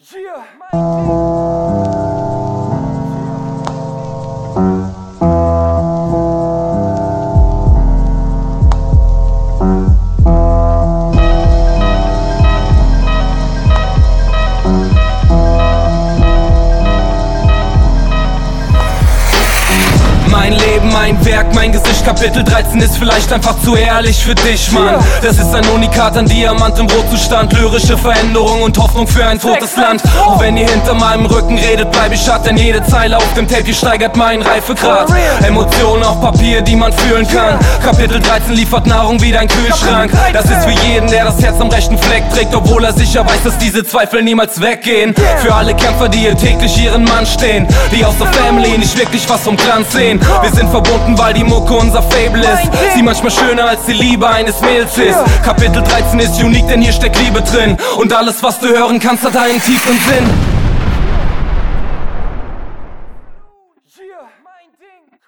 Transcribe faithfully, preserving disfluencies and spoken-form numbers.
Mein Leben, mein Werk, mein Gesicht, Kapitel dreizehn ist vielleicht einfach zu ehrlich für dich, Mann. Das ist ein Unikat, ein Diamant im Rotzustand, lyrische Veränderung und Hoffnung für ein totes Land. Auch wenn ihr hinter meinem Rücken redet, bleib ich hart, denn jede Zeile auf dem Tape, die steigert meinen Reifegrad. Emotionen auf Papier, die man fühlen kann. Kapitel dreizehn liefert Nahrung wie dein Kühlschrank. Das ist für jeden, der das Herz am rechten Fleck trägt, obwohl er sicher weiß, dass diese Zweifel niemals weggehen. Für alle Kämpfer, die hier täglich ihren Mann stehen, die aus der Family nicht wirklich was vom Glanz sehen. Wir sind verbunden, weil die Mucke unser Fable ist. Sie manchmal schöner als die Liebe eines Mädels ist. Kapitel dreizehn ist unique, denn hier steckt Liebe drin. Und alles, was du hören kannst, hat einen tiefen Sinn.